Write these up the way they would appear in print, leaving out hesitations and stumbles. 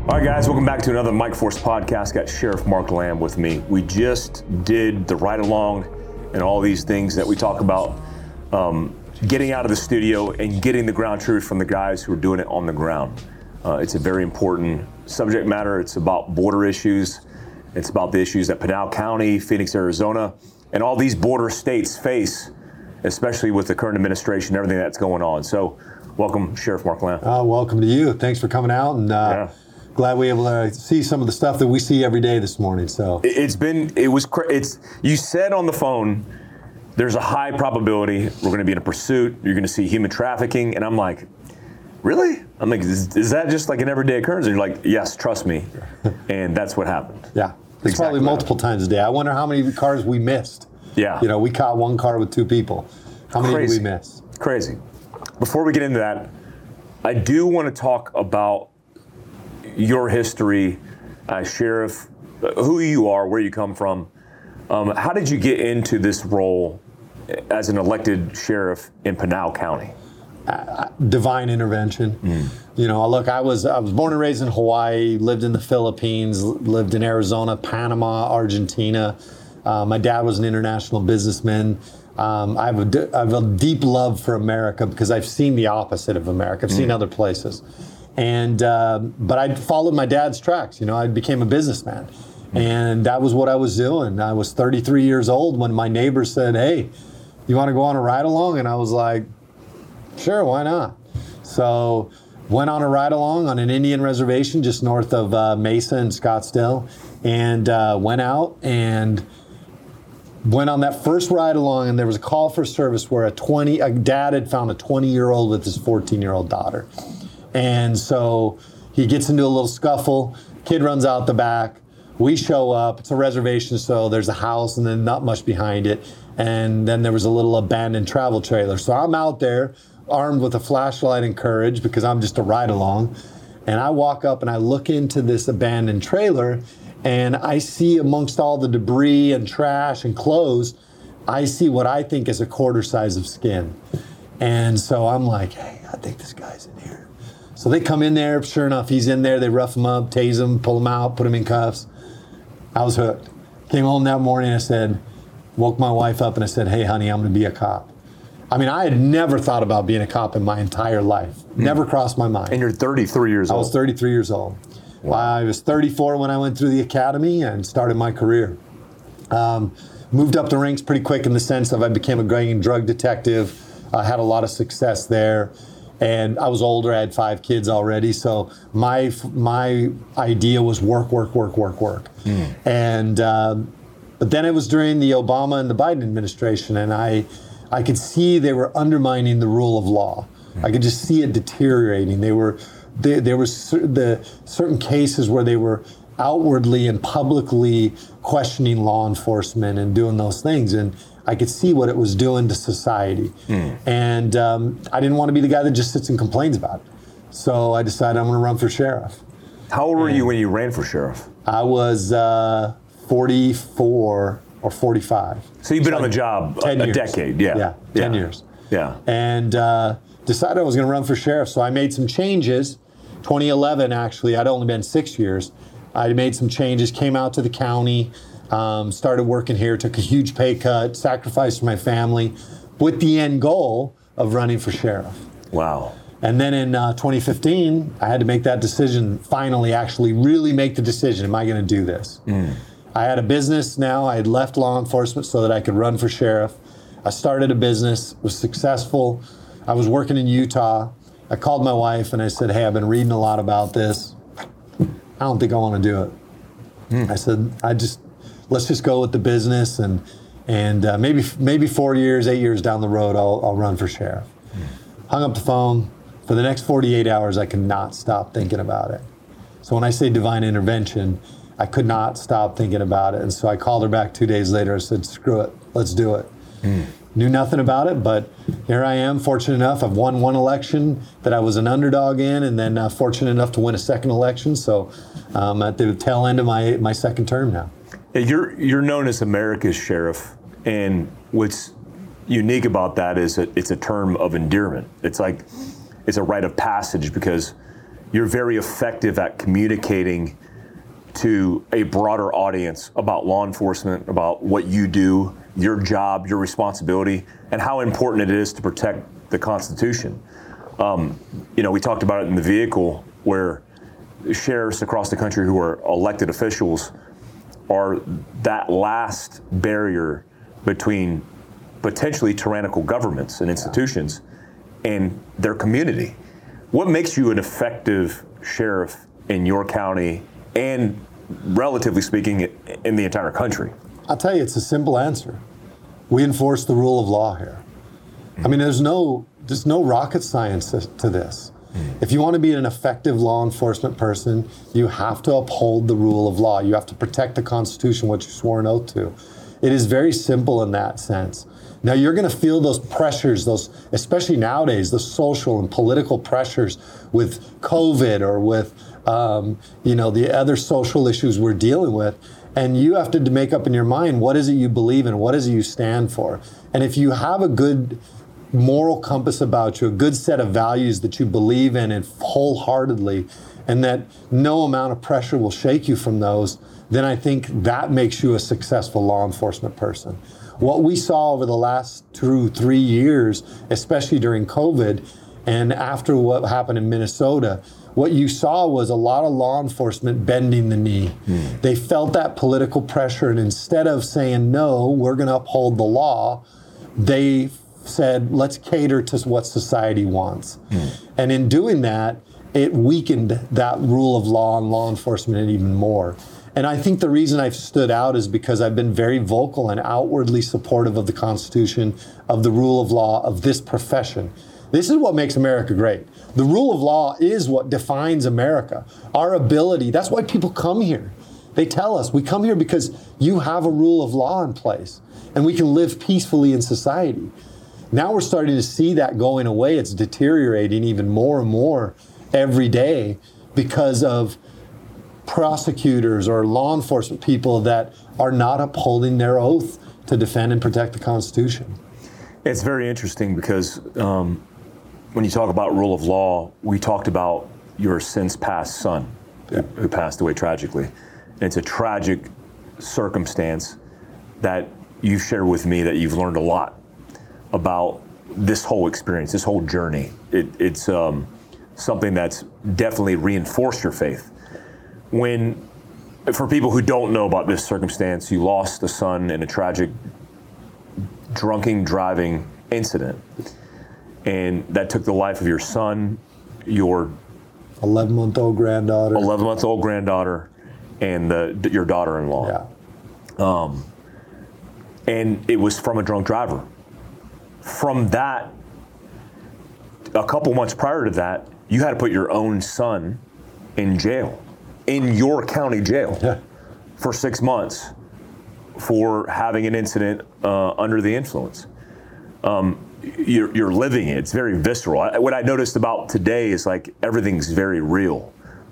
All right, guys, welcome back to another Mike Force podcast. Got Sheriff Mark Lamb with me. We just did the ride along and all these things that we talk about, getting out of the studio and getting the ground truth from the guys who are doing it on the ground. It's a very important subject matter. It's about border issues. It's about the issues that Pinal County, Phoenix, Arizona, and all these border states face, especially with the current administration and everything that's going on. So, welcome, Sheriff Mark Lamb. Welcome to you. Thanks for coming out, and glad we were able to see some of the stuff that we see every day this morning. So you said on the phone, there's a high probability we're going to be in a pursuit. You're going to see human trafficking, and I'm like, really? I'm like, is that just like an everyday occurrence? And you're like, yes, trust me, and that's what happened. Yeah, it's exactly probably multiple times a day. I wonder how many cars we missed. Yeah, you know, we caught one car with two people. How many did we miss? Crazy. Before we get into that, I do want to talk about your history as sheriff, who you are, where you come from. How did you get into this role as an elected sheriff in Pinal County? Divine intervention. You know, look, I was born and raised in Hawaii, lived in the Philippines, lived in Arizona, Panama, Argentina. My dad was an international businessman. I have a deep love for America because I've seen the opposite of America. I've seen other places. And but I followed my dad's tracks. You know, I became a businessman, and that was what I was doing. I was 33 years old when my neighbor said, "Hey, you want to go on a ride along?" And I was like, "Sure, why not?" So went on a ride along on an Indian reservation just north of Mesa and Scottsdale, and went out and went on that first ride along. And there was a call for service where a dad had found a 20-year-old with his 14-year-old daughter. And so he gets into a little scuffle, kid runs out the back, we show up, it's a reservation, so there's a house and then not much behind it, and then there was a little abandoned travel trailer. So I'm out there armed with a flashlight and courage because I'm just a ride along, and I walk up and I look into this abandoned trailer, and I see amongst all the debris and trash and clothes, I see what I think is a quarter size of skin. And so I'm like, hey, I think this guy's in here. So they come in there, sure enough, he's in there. They rough him up, tase him, pull him out, put him in cuffs. I was hooked. Came home that morning, woke my wife up and I said, hey, honey, I'm gonna be a cop. I mean, I had never thought about being a cop in my entire life. Never crossed my mind. And you're 33 years old. I was 33 years old. Wow. I was 34 when I went through the academy and started my career. Moved up the ranks pretty quick in the sense of I became a drug detective. I had a lot of success there. And I was older, I had 5 kids already, so my idea was work. And but then it was during the Obama and the Biden administration, and I could see they were undermining the rule of law. I could just see it deteriorating. There were certain cases where they were outwardly and publicly questioning law enforcement and doing those things, and I could see what it was doing to society. And I didn't want to be the guy that just sits and complains about it. So I decided I'm going to run for sheriff. How old were you when you ran for sheriff? I was 44 or 45. So you've been on the job a decade. Yeah, 10 years. Yeah. And decided I was going to run for sheriff. So I made some changes. 2011, actually, I'd only been 6 years. I made some changes, came out to the county, started working here, took a huge pay cut, sacrificed my family with the end goal of running for sheriff. Wow. And then in 2015, I had to make that decision, finally actually really make the decision, am I going to do this? I had a business now. I had left law enforcement so that I could run for sheriff. I started a business, was successful. I was working in Utah. I called my wife and I said, hey, I've been reading a lot about this. I don't think I want to do it. I said, let's just go with the business, and maybe 4 years, 8 years down the road, I'll run for sheriff. Hung up the phone. For the next 48 hours, I could not stop thinking about it. So when I say divine intervention, I could not stop thinking about it. And so I called her back 2 days later. I said, screw it, let's do it. Knew nothing about it, but here I am, fortunate enough. I've won one election that I was an underdog in, and then fortunate enough to win a second election. So I'm at the tail end of my second term now. You're known as America's sheriff, and what's unique about that is that it's a term of endearment. It's like it's a rite of passage because you're very effective at communicating to a broader audience about law enforcement, about what you do, your job, your responsibility, and how important it is to protect the Constitution. We talked about it in the vehicle where sheriffs across the country who are elected officials are that last barrier between potentially tyrannical governments and institutions and their community. What makes you an effective sheriff in your county and, relatively speaking, in the entire country? I'll tell you, it's a simple answer. We enforce the rule of law here. I mean, there's no rocket science to this. If you want to be an effective law enforcement person, you have to uphold the rule of law. You have to protect the Constitution, what you swore an oath to. It is very simple in that sense. Now, you're going to feel those pressures, especially nowadays, the social and political pressures with COVID or with the other social issues we're dealing with. And you have to make up in your mind, what is it you believe in? What is it you stand for? And if you have a good moral compass about you, a good set of values that you believe in and wholeheartedly, and that no amount of pressure will shake you from those, then I think that makes you a successful law enforcement person. What we saw over the last 2 to 3 years, especially during COVID and after what happened in Minnesota, what you saw was a lot of law enforcement bending the knee. They felt that political pressure, and instead of saying, no, we're going to uphold the law, they said, let's cater to what society wants. And in doing that, it weakened that rule of law and law enforcement even more. And I think the reason I've stood out is because I've been very vocal and outwardly supportive of the Constitution, of the rule of law, of this profession. This is what makes America great. The rule of law is what defines America. Our ability, that's why people come here. They tell us, we come here because you have a rule of law in place and we can live peacefully in society. Now we're starting to see that going away. It's deteriorating even more and more every day because of prosecutors or law enforcement people that are not upholding their oath to defend and protect the Constitution. It's very interesting because when you talk about rule of law, we talked about your since passed son who passed away tragically. And it's a tragic circumstance that you've shared with me, that you've learned a lot about this whole experience, this whole journey. It's something that's definitely reinforced your faith. For people who don't know about this circumstance, you lost a son in a tragic drunken driving incident, and that took the life of your son, your 11-month-old granddaughter, and your daughter-in-law. Yeah. And it was from a drunk driver. From that, a couple months prior to that, you had to put your own son in jail, in your county jail, for 6 months for having an incident under the influence. You're living it. It's very visceral. What I noticed about today is like everything's very real.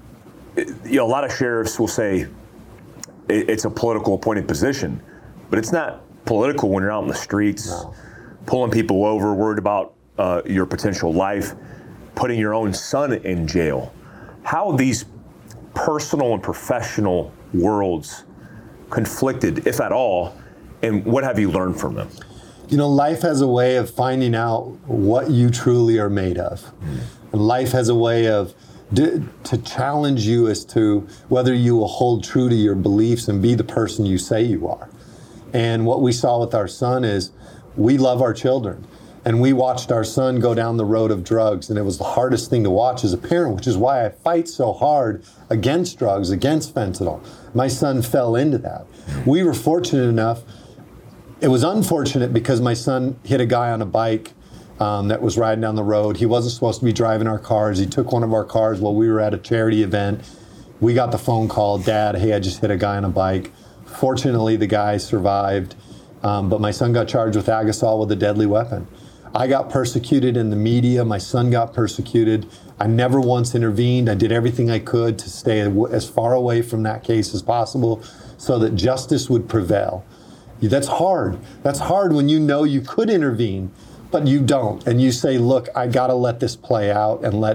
A lot of sheriffs will say it's a political appointed position, but it's not political when you're out in the streets. No. Pulling people over, worried about your potential life, putting your own son in jail. How have these personal and professional worlds conflicted, if at all, and what have you learned from them? Life has a way of finding out what you truly are made of. And life has a way of to challenge you as to whether you will hold true to your beliefs and be the person you say you are. And what we saw with our son is we love our children. And we watched our son go down the road of drugs, and it was the hardest thing to watch as a parent, which is why I fight so hard against drugs, against fentanyl. My son fell into that. We were fortunate enough. It was unfortunate because my son hit a guy on a bike that was riding down the road. He wasn't supposed to be driving our cars. He took one of our cars while we were at a charity event. We got the phone call, Dad, hey, I just hit a guy on a bike. Fortunately, the guy survived, but my son got charged with ag assault with a deadly weapon. I got persecuted in the media. My son got persecuted. I never once intervened. I did everything I could to stay as far away from that case as possible so that justice would prevail. That's hard. That's hard when you know you could intervene, but you don't. And you say, look, I got to let this play out and let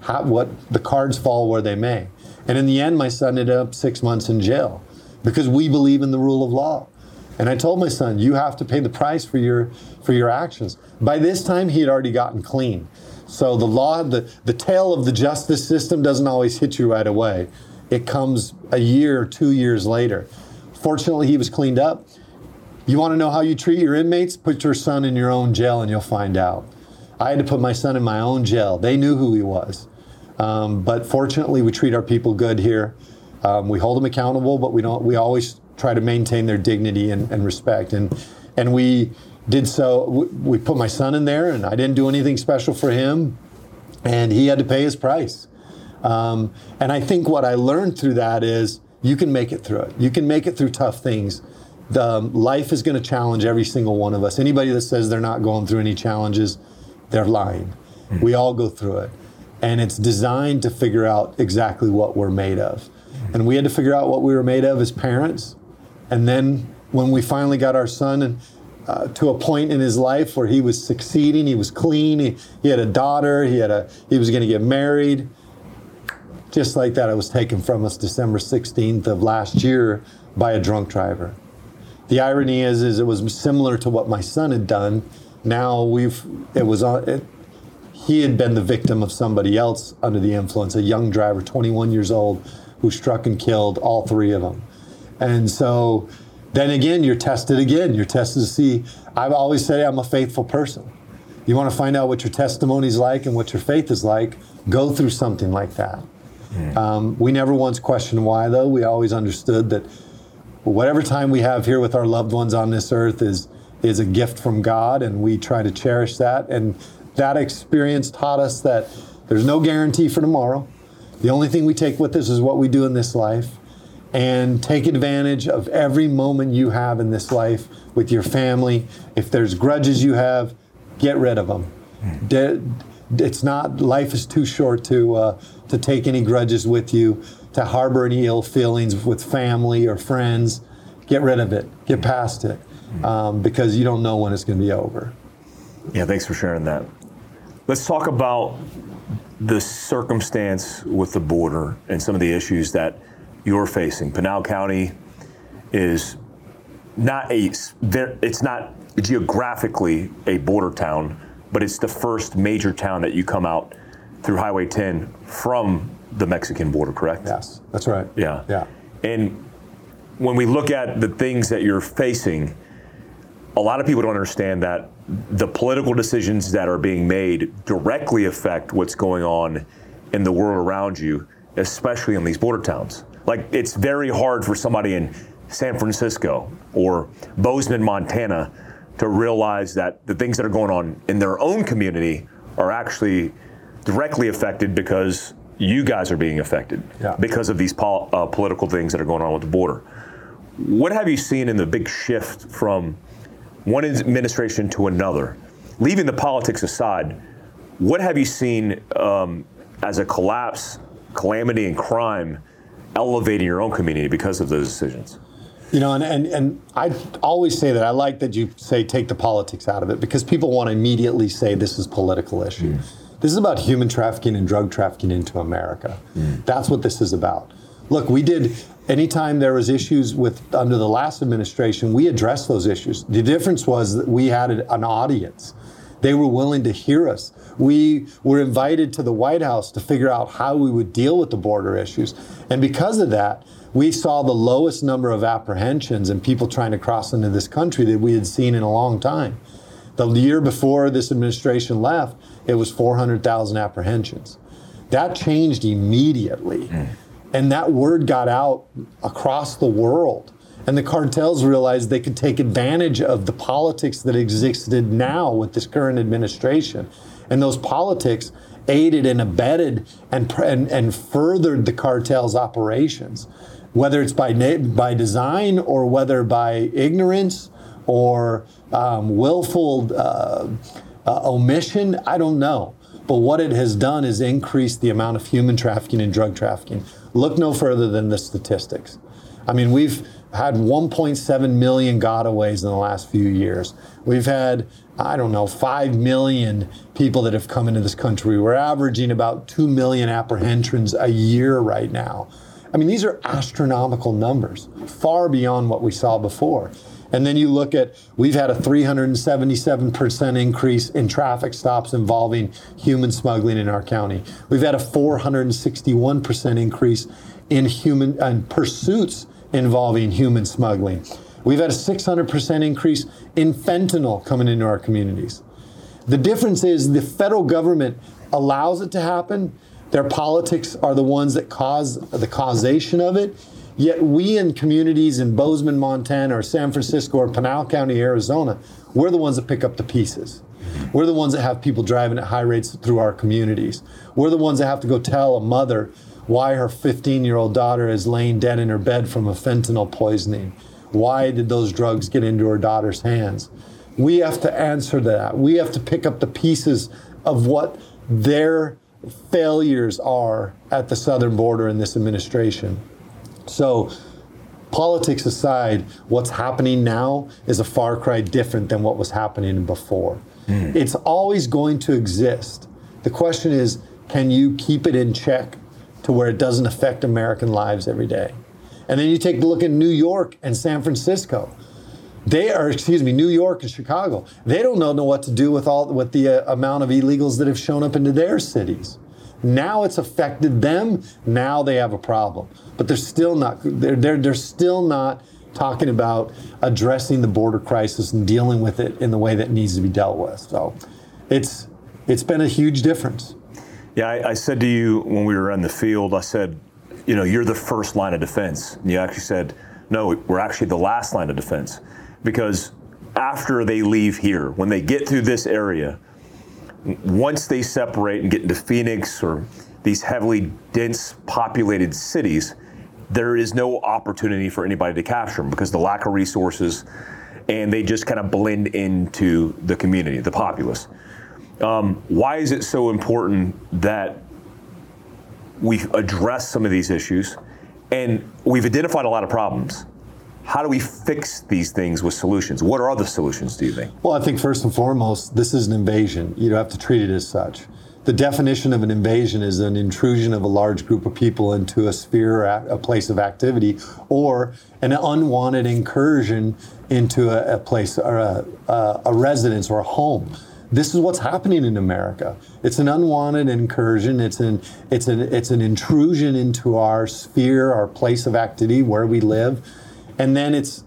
what the cards fall where they may. And in the end, my son ended up 6 months in jail because we believe in the rule of law. And I told my son, you have to pay the price for your actions. By this time, he had already gotten clean. So the law, the tail of the justice system doesn't always hit you right away. It comes a year or 2 years later. Fortunately, he was cleaned up. You want to know how you treat your inmates? Put your son in your own jail and you'll find out. I had to put my son in my own jail. They knew who he was. But fortunately, we treat our people good here. We hold them accountable, but we always try to maintain their dignity and respect. And we did so. We put my son in there, and I didn't do anything special for him, and he had to pay his price. And I think what I learned through that is you can make it through it. You can make it through tough things. Life is going to challenge every single one of us. Anybody that says they're not going through any challenges, they're lying. Mm-hmm. We all go through it. And it's designed to figure out exactly what we're made of. And we had to figure out what we were made of as parents. And then when we finally got our son to a point in his life where he was succeeding, he was clean, he had a daughter, he was going to get married. Just like that, it was taken from us December 16th of last year by a drunk driver. The irony is it was similar to what my son had done. Now he had been the victim of somebody else under the influence, a young driver, 21 years old, who struck and killed all three of them. And so then again, you're tested again. You're tested to see. I always say I'm a faithful person. You want to find out what your testimony's like and what your faith is like, go through something like that. We never once questioned why, though. We always understood that whatever time we have here with our loved ones on this earth is a gift from God, and we try to cherish that. And that experience taught us that there's no guarantee for tomorrow. The only thing we take with us is what we do in this life. And take advantage of every moment you have in this life with your family. If there's grudges you have, get rid of them. Life is too short to take any grudges with you, to harbor any ill feelings with family or friends. Get rid of it. Get past it. Because you don't know when it's going to be over. Yeah, thanks for sharing that. Let's talk about the circumstance with the border and some of the issues that you're facing. Pinal County is it's not geographically a border town, but it's the first major town that you come out through Highway 10 from the Mexican border, correct? Yes, that's right. Yeah. And when we look at the things that you're facing, a lot of people don't understand that the political decisions that are being made directly affect what's going on in the world around you, especially in these border towns. Like, it's very hard for somebody in San Francisco or Bozeman, Montana, to realize that the things that are going on in their own community are actually directly affected because you guys are being affected because of these political things that are going on with the border. What have you seen in the big shift from one administration to another? Leaving the politics aside, what have you seen as a calamity and crime elevating your own community because of those decisions? You know, and I always say that I like that you say take the politics out of it, because people want to immediately say this is a political issue. This is about human trafficking and drug trafficking into America. That's what this is about. Look, anytime there was issues under the last administration, we addressed those issues. The difference was that we had an audience. They were willing to hear us. We were invited to the White House to figure out how we would deal with the border issues. And because of that, we saw the lowest number of apprehensions and people trying to cross into this country that we had seen in a long time. The year before this administration left, it was 400,000 apprehensions. That changed immediately. And that word got out across the world. And the cartels realized they could take advantage of the politics that existed now with this current administration. And those politics aided and abetted and furthered the cartel's operations, whether it's by design or whether by ignorance or willful omission. I don't know. But what it has done is increase the amount of human trafficking and drug trafficking. Look no further than the statistics. I mean, had 1.7 million gotaways in the last few years. We've had, 5 million people that have come into this country. We're averaging about 2 million apprehensions a year right now. I mean, these are astronomical numbers, far beyond what we saw before. And then you look at, we've had a 377% increase in traffic stops involving human smuggling in our county. We've had a 461% increase in pursuits involving human smuggling. We've had a 600% increase in fentanyl coming into our communities. The difference is the federal government allows it to happen. Their politics are the ones that cause the causation of it. Yet we in communities in Bozeman, Montana, or San Francisco, or Pinal County, Arizona, we're the ones that pick up the pieces. We're the ones that have people driving at high rates through our communities. We're the ones that have to go tell a mother why her 15-year-old daughter is laying dead in her bed from a fentanyl poisoning. Why did those drugs get into her daughter's hands? We have to answer that. We have to pick up the pieces of what their failures are at the southern border in this administration. So, politics aside, what's happening now is a far cry different than what was happening before. It's always going to exist. The question is, can you keep it in check to where it doesn't affect American lives every day? And then you take a look at New York and San Francisco. New York and Chicago. They don't know what to do with the amount of illegals that have shown up into their cities. Now it's affected them. Now they have a problem, but they're still not. They're still not talking about addressing the border crisis and dealing with it in the way that needs to be dealt with. So, it's been a huge difference. Yeah, I said to you when we were in the field, I said, you're the first line of defense. And you actually said, no, we're actually the last line of defense, because after they leave here, when they get through this area, once they separate and get into Phoenix or these heavily dense populated cities, there is no opportunity for anybody to capture them because of the lack of resources, and they just kind of blend into the community, the populace. Why is it so important that we address some of these issues? And we've identified a lot of problems. How do we fix these things with solutions? What are the solutions, do you think? Well, I think first and foremost, this is an invasion. You have to treat it as such. The definition of an invasion is an intrusion of a large group of people into a sphere, a place of activity, or an unwanted incursion into a place or a residence or a home. This is what's happening in America. It's an unwanted incursion. It's an intrusion into our sphere, our place of activity, where we live. And then it's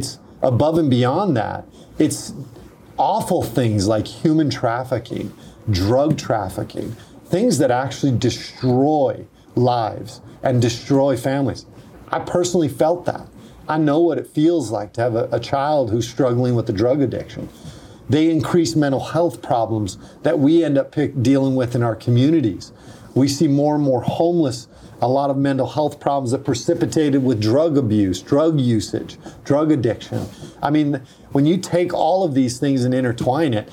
above and beyond that. It's awful things like human trafficking, drug trafficking, things that actually destroy lives and destroy families. I personally felt that. I know what it feels like to have a child who's struggling with a drug addiction. They increase mental health problems that we end up dealing with in our communities. We see more and more homeless, a lot of mental health problems that precipitated with drug abuse, drug usage, drug addiction. I mean, when you take all of these things and intertwine it,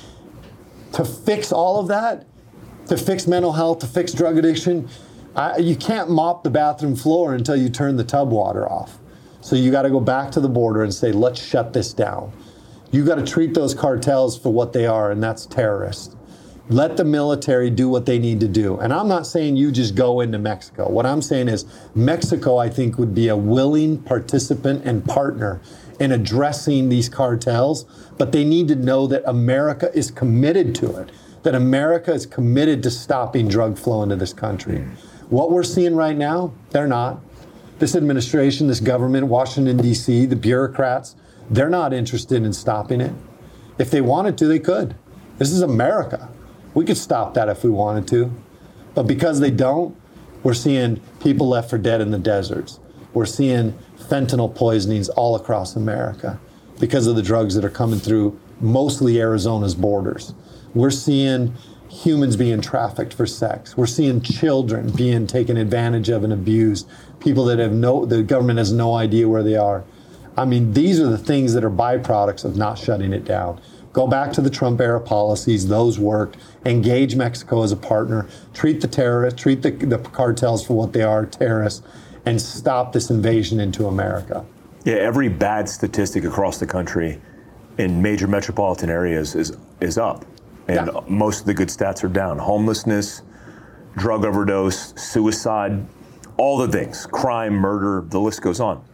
to fix all of that, to fix mental health, to fix drug addiction, you can't mop the bathroom floor until you turn the tub water off. So you got to go back to the border and say, let's shut this down. You got to treat those cartels for what they are, and that's terrorists. Let the military do what they need to do. And I'm not saying you just go into Mexico. What I'm saying is Mexico, I think, would be a willing participant and partner in addressing these cartels, but they need to know that America is committed to it, that America is committed to stopping drug flow into this country. What we're seeing right now, they're not. This administration, this government, Washington, D.C., the bureaucrats, they're not interested in stopping it. If they wanted to, they could. This is America. We could stop that if we wanted to. But because they don't, we're seeing people left for dead in the deserts. We're seeing fentanyl poisonings all across America because of the drugs that are coming through mostly Arizona's borders. We're seeing humans being trafficked for sex. We're seeing children being taken advantage of and abused. People that the government has no idea where they are. I mean, these are the things that are byproducts of not shutting it down. Go back to the Trump era policies, those worked. Engage Mexico as a partner, treat the terrorists, treat the cartels for what they are, terrorists, and stop this invasion into America. Yeah, every bad statistic across the country in major metropolitan areas is up. And most of the good stats are down. Homelessness, drug overdose, suicide, all the things, crime, murder, the list goes on.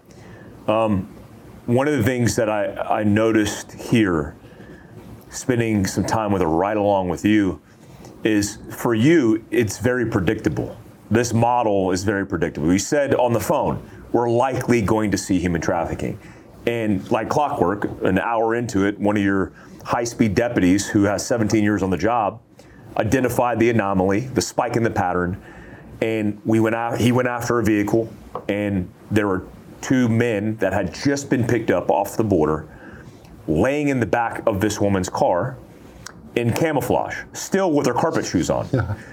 One of the things that I noticed here, spending some time with a ride along with you, is for you, it's very predictable. This model is very predictable. You said on the phone, we're likely going to see human trafficking. And like clockwork, an hour into it, one of your high-speed deputies who has 17 years on the job identified the anomaly, the spike in the pattern, and he went after a vehicle, and there were 2 men that had just been picked up off the border, laying in the back of this woman's car in camouflage, still with their carpet shoes on.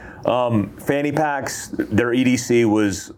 Fanny packs, their EDC was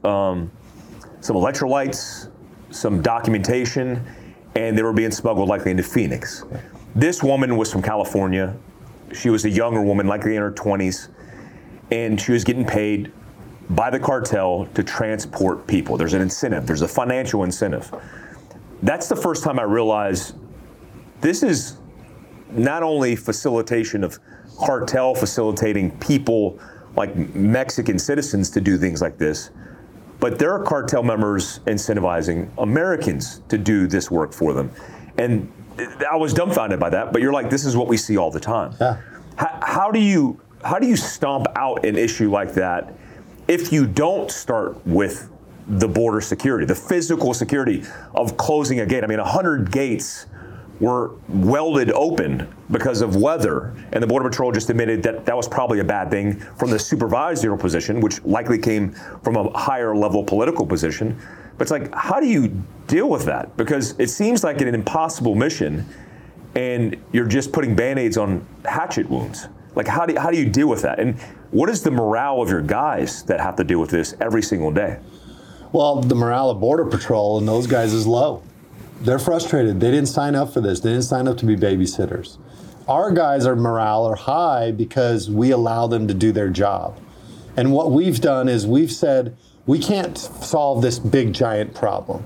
some electrolytes, some documentation, and they were being smuggled likely into Phoenix. This woman was from California. She was a younger woman, likely in her 20s, and she was getting paid by the cartel to transport people. There's an incentive. There's a financial incentive. That's the first time I realized this is not only facilitation of cartel facilitating people like Mexican citizens to do things like this, but there are cartel members incentivizing Americans to do this work for them. And I was dumbfounded by that, but you're like, this is what we see all the time. Yeah. How do you stomp out an issue like that if you don't start with the border security, the physical security of closing a gate? I mean, 100 gates were welded open because of weather, and the Border Patrol just admitted that that was probably a bad thing from the supervisory position, which likely came from a higher level political position. But it's like, how do you deal with that? Because it seems like an impossible mission, and you're just putting Band-Aids on hatchet wounds. Like, how do you deal with that? And what is the morale of your guys that have to deal with this every single day? Well, the morale of Border Patrol and those guys is low. They're frustrated. They didn't sign up for this. They didn't sign up to be babysitters. Our guys' morale are high because we allow them to do their job. And what we've done is we've said, we can't solve this big, giant problem.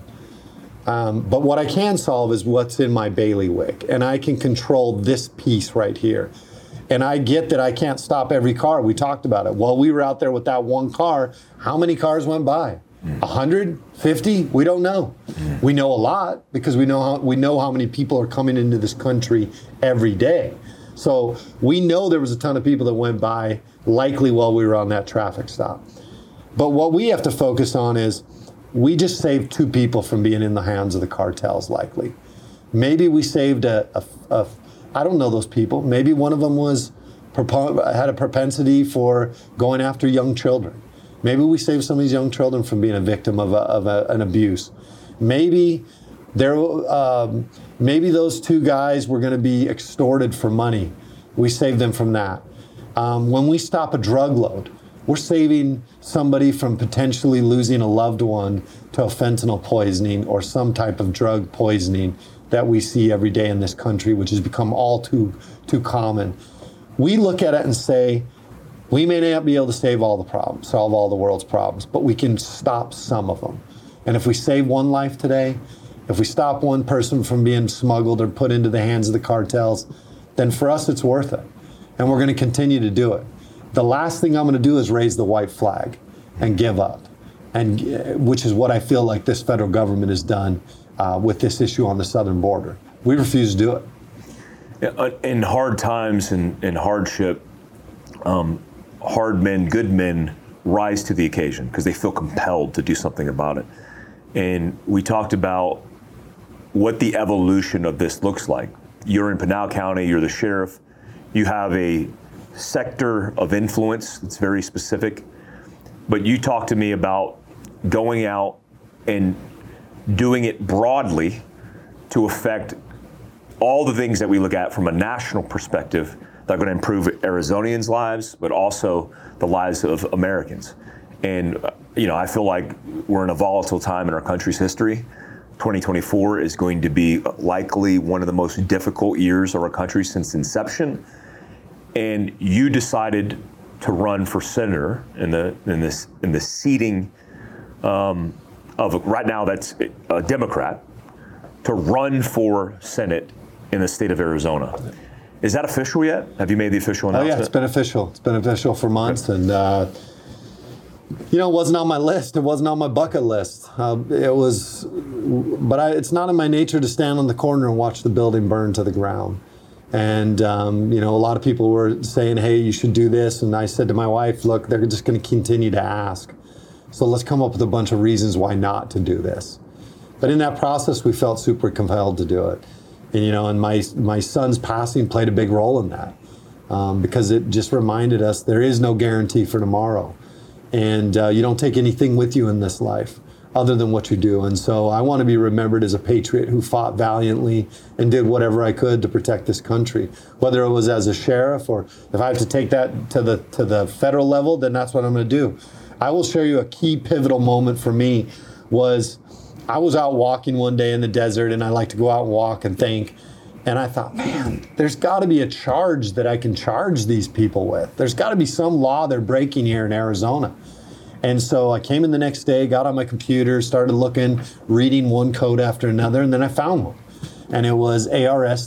But what I can solve is what's in my bailiwick. And I can control this piece right here. And I get that I can't stop every car. We talked about it. While we were out there with that one car, how many cars went by? 150? We don't know. We know a lot because we know how many people are coming into this country every day. So we know there was a ton of people that went by, likely while we were on that traffic stop. But what we have to focus on is we just saved 2 people from being in the hands of the cartels, likely. Maybe we saved I don't know those people. Maybe one of them had a propensity for going after young children. Maybe we saved some of these young children from being a victim of an abuse. Maybe those 2 guys were going to be extorted for money. We saved them from that. When we stop a drug load, we're saving somebody from potentially losing a loved one to a fentanyl poisoning or some type of drug poisoning that we see every day in this country, which has become all too common. We look at it and say, we may not be able to solve all the world's problems, but we can stop some of them. And if we save one life today, if we stop one person from being smuggled or put into the hands of the cartels, then for us it's worth it. And we're going to continue to do it. The last thing I'm going to do is raise the white flag and give up, which is what I feel like this federal government has done with this issue on the southern border. We refuse to do it. Yeah, in hard times and hardship, hard men, good men rise to the occasion because they feel compelled to do something about it. And we talked about what the evolution of this looks like. You're in Pinal County, you're the sheriff, you have a sector of influence that's very specific, but you talked to me about going out and doing it broadly to affect all the things that we look at from a national perspective that are going to improve Arizonians' lives, but also the lives of Americans. And, I feel like we're in a volatile time in our country's history. 2024 is going to be likely one of the most difficult years of our country since inception. And you decided to run for senator in the seating of right now that's a Democrat. to run for Senate in the state of Arizona. Is that official yet? Have you made the official announcement? Oh yeah, it's been official. It's been official for months, and it wasn't on my list. It wasn't on my bucket list. It's not in my nature to stand on the corner and watch the building burn to the ground. And a lot of people were saying, "Hey, you should do this," and I said to my wife, "Look, they're just going to continue to ask. So let's come up with a bunch of reasons why not to do this." But in that process, we felt super compelled to do it. And my son's passing played a big role in that, because it just reminded us there is no guarantee for tomorrow. And you don't take anything with you in this life other than what you do. And so I want to be remembered as a patriot who fought valiantly and did whatever I could to protect this country. Whether it was as a sheriff, or if I have to take that to the federal level, then that's what I'm going to do. I will share you a key pivotal moment for me. I was out walking one day in the desert, and I like to go out and walk and think. And I thought, man, there's got to be a charge that I can charge these people with. There's got to be some law they're breaking here in Arizona. And so I came in the next day, got on my computer, started looking, reading one code after another, and then I found one. And it was ARS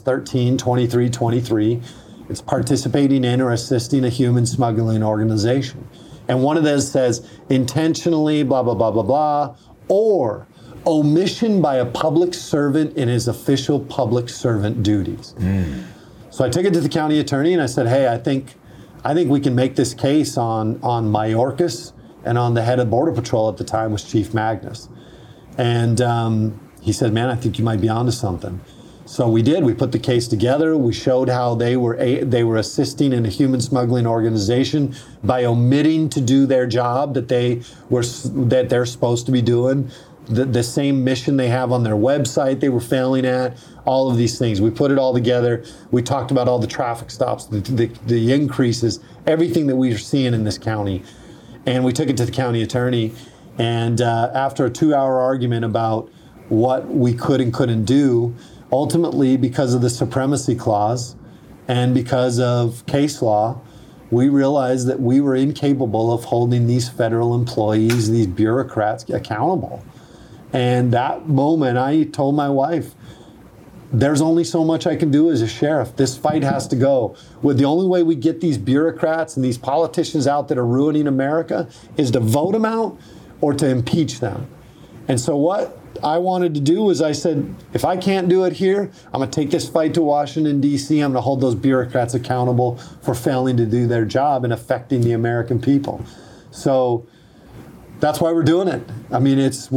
132323. It's participating in or assisting a human smuggling organization. And one of those says intentionally, blah, blah, blah, blah, blah, or omission by a public servant in his official public servant duties. So I took it to the county attorney and I said, "Hey, I think we can make this case on Mayorkas and on the head of Border Patrol at the time was Chief Magnus." And he said, "Man, I think you might be onto something." So we did. We put the case together. We showed how they were assisting in a human smuggling organization by omitting to do their job that they're supposed to be doing. The same mission they have on their website they were failing at, all of these things. We put it all together. We talked about all the traffic stops, the increases, everything that we are seeing in this county. And we took it to the county attorney. And after a 2-hour argument about what we could and couldn't do, ultimately, because of the supremacy clause and because of case law, we realized that we were incapable of holding these federal employees, these bureaucrats, accountable. And that moment, I told my wife, there's only so much I can do as a sheriff. This fight has to go. The only way we get these bureaucrats and these politicians out that are ruining America is to vote them out or to impeach them. And so what I wanted to do was I said, if I can't do it here, I'm going to take this fight to Washington, D.C. I'm going to hold those bureaucrats accountable for failing to do their job and affecting the American people. So that's why we're doing it. I mean, it's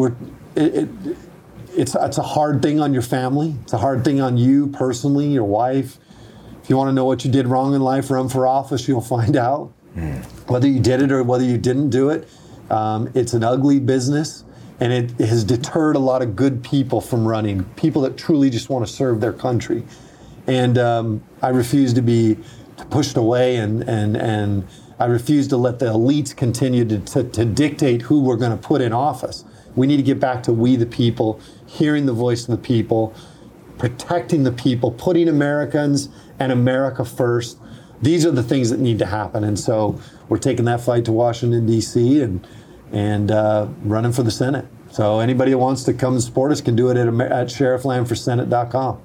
a hard thing on your family. It's a hard thing on you personally, your wife. If you want to know what you did wrong in life, run for office, you'll find out. Whether you did it or whether you didn't do it, it's an ugly business, and it has deterred a lot of good people from running, people that truly just want to serve their country. And I refuse to be pushed away, and I refuse to let the elites continue to dictate who we're going to put in office. We need to get back to we the people, hearing the voice of the people, protecting the people, putting Americans and America first. These are the things that need to happen. And so we're taking that fight to Washington, D.C. and running for the Senate. So anybody that wants to come and support us can do it at sherifflandforsenate.com.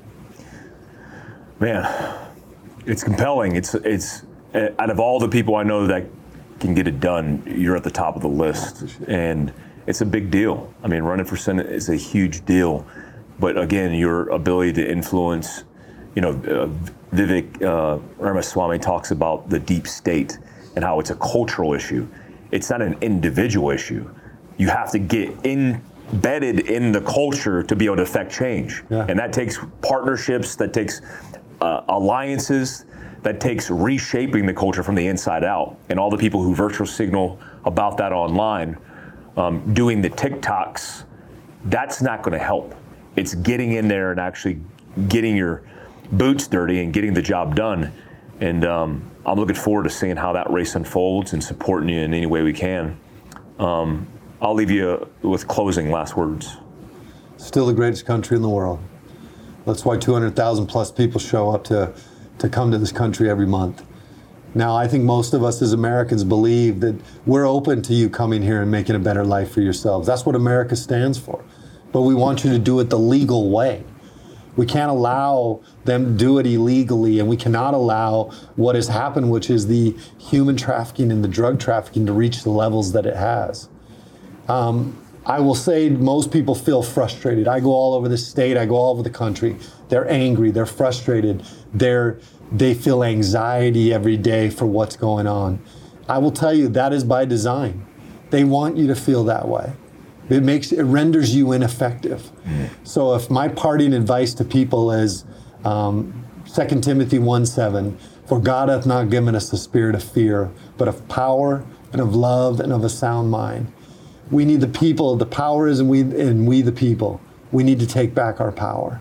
Man, it's compelling. It's out of all the people I know that can get it done, you're at the top of the list. And it's a big deal. I mean, running for Senate is a huge deal. But again, your ability to influence, Vivek Ramaswamy talks about the deep state and how it's a cultural issue. It's not an individual issue. You have to get embedded in the culture to be able to affect change. Yeah. And that takes partnerships, that takes alliances, that takes reshaping the culture from the inside out. And all the people who virtual signal about that online, doing the TikToks, that's not going to help. It's getting in there and actually getting your boots dirty and getting the job done. And I'm looking forward to seeing how that race unfolds and supporting you in any way we can. I'll leave you with closing last words. Still the greatest country in the world. That's why 200,000 plus people show up to come to this country every month. Now, I think most of us as Americans believe that we're open to you coming here and making a better life for yourselves. That's what America stands for. But we want you to do it the legal way. We can't allow them to do it illegally, and we cannot allow what has happened, which is the human trafficking and the drug trafficking, to reach the levels that it has. I will say most people feel frustrated. I go all over the state, I go all over the country. They're angry, they're frustrated, they feel anxiety every day for what's going on. I will tell you that is by design. They want you to feel that way. It renders you ineffective. So if my parting advice to people is 2 Timothy 1:7, for God hath not given us a spirit of fear, but of power and of love and of a sound mind. We need the people. The power is in we the people. We need to take back our power.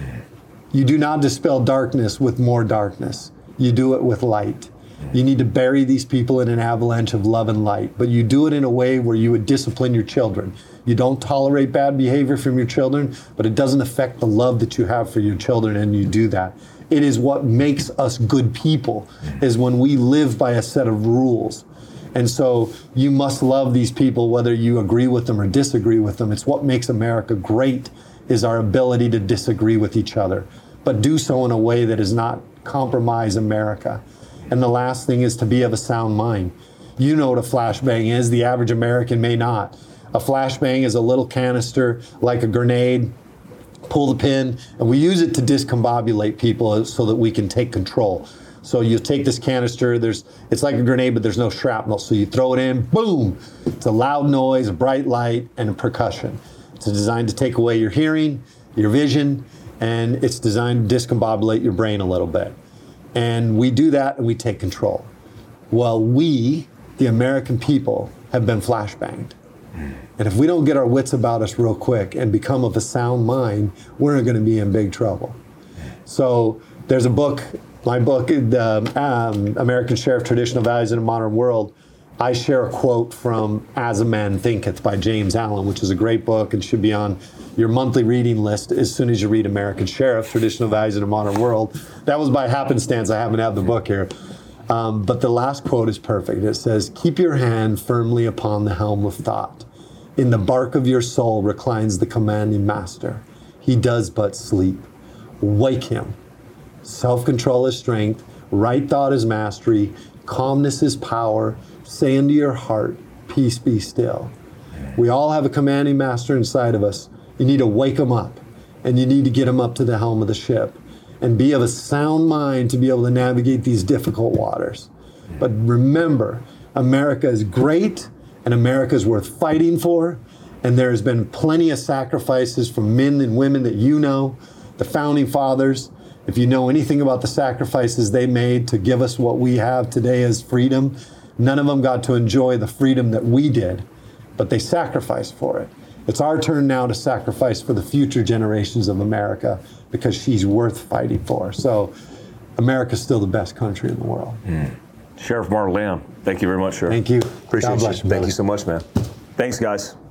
You do not dispel darkness with more darkness. You do it with light. You need to bury these people in an avalanche of love and light, but you do it in a way where you would discipline your children. You don't tolerate bad behavior from your children, but it doesn't affect the love that you have for your children, and you do that. It is what makes us good people, is when we live by a set of rules. And so you must love these people whether you agree with them or disagree with them. It's what makes America great, is our ability to disagree with each other, but do so in a way that does not compromise America. And the last thing is to be of a sound mind. You know what a flashbang is, the average American may not. A flashbang is a little canister like a grenade. Pull the pin, and we use it to discombobulate people so that we can take control. So you take this canister, it's like a grenade, but there's no shrapnel. So you throw it in, boom! It's a loud noise, a bright light, and a percussion. It's designed to take away your hearing, your vision, and it's designed to discombobulate your brain a little bit. And we do that, and we take control. Well, we, the American people, have been flashbanged. And if we don't get our wits about us real quick and become of a sound mind, we're going to be in big trouble. So there's a book, my book, the American Sheriff, Traditional Values in a Modern World. I share a quote from As a Man Thinketh by James Allen, which is a great book and should be on your monthly reading list as soon as you read American Sheriff, Traditional Values in a Modern World. That was by happenstance. I happen to have the book here. But the last quote is perfect. It says, "Keep your hand firmly upon the helm of thought. In the bark of your soul reclines the commanding master. He does but sleep. Wake him. Self-control is strength. Right thought is mastery. Calmness is power. Say unto your heart, peace be still." We all have a commanding master inside of us. You need to wake him up, and you need to get him up to the helm of the ship and be of a sound mind to be able to navigate these difficult waters. But remember, America is great, and America is worth fighting for, and there has been plenty of sacrifices from men and women that you know, the founding fathers. If you know anything about the sacrifices they made to give us what we have today as freedom, none of them got to enjoy the freedom that we did, but they sacrificed for it. It's our turn now to sacrifice for the future generations of America, because she's worth fighting for. So America's still the best country in the world. Sheriff Mark Lamb, thank you very much, Sheriff. Thank you. Appreciate God bless you. you, Thank brother. you so much, man. Thanks, guys.